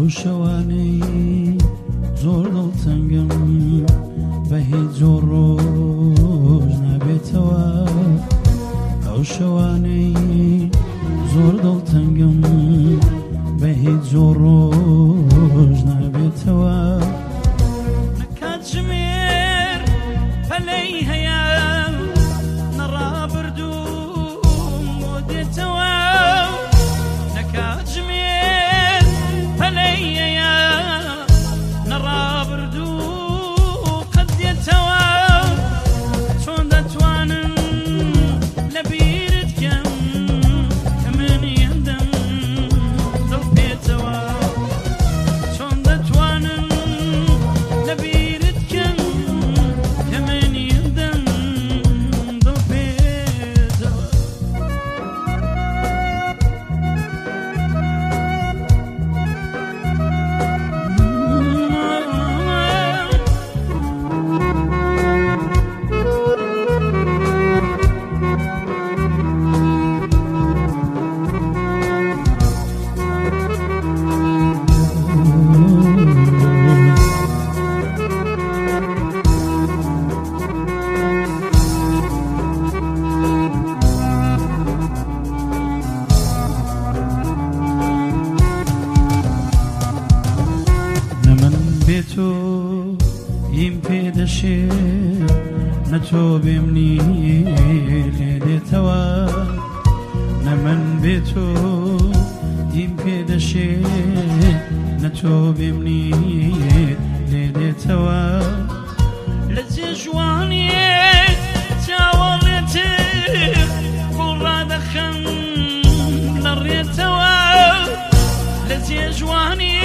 ئەو شەوانەی زۆر دڵتەنگم بە هیچ زۆر ڕۆژ نابێتەوە ئەو شەوانەی زۆر دڵتەنگم بە هیچ زۆر ڕۆژ نابێتەوە نەکاتژمێر پەلەی هەیە نەڕابردووم بۆ دێتەوە نەکاتژمێر پەلەی هەیە نەڕابردوو قەت دێتەوە چۆن دەتوانم لە بیرت کەم کە من هێندەم دڵ پێتەوە چۆن دەتوانم لە بیرت کەم کە من هێندەم دڵ پێتەوە تۆ هیم پێدەشێت نە تۆ بێمنی لێ دێتەوە نە من بێ تۆ هیم پێدەشێت نە تۆ بێمنی لێ دێتەوە لە جێژوانیێ چاوەڵێتر گوڵ ڕادەخەم لە ڕێتەوە لە جێژوانیێ